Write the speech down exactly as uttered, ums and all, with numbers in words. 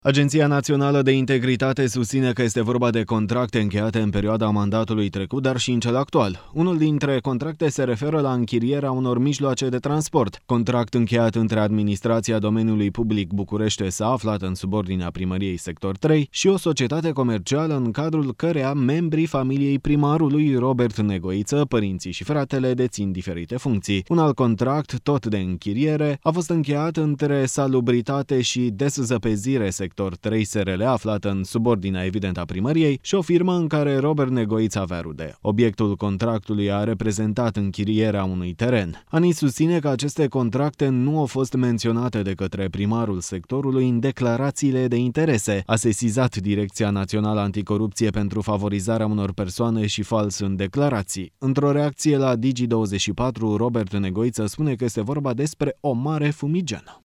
Agenția Națională de Integritate susține că este vorba de contracte încheiate în perioada mandatului trecut, dar și în cel actual. Unul dintre contracte se referă la închirierea unor mijloace de transport. Contract încheiat între Administrația Domeniului Public București S A, aflată în subordinea Primăriei Sector trei, și o societate comercială în cadrul căreia membrii familiei primarului Robert Negoiță, părinții și fratele, dețin diferite funcții. Un alt contract, tot de închiriere, a fost încheiat între Salubritate și Deszăpezire Sector trei S R L, aflată în subordinea evidentă a primăriei, și o firmă în care Robert Negoiță avea rude. Obiectul contractului a reprezentat închirierea unui teren. ANI susține că aceste contracte nu au fost menționate de către primarul sectorului în declarațiile de interese. A sesizat Direcția Națională Anticorupție pentru favorizarea unor persoane și fals în declarații. Într-o reacție la Digi douăzeci și patru, Robert Negoiță spune că este vorba despre o mare fumigenă.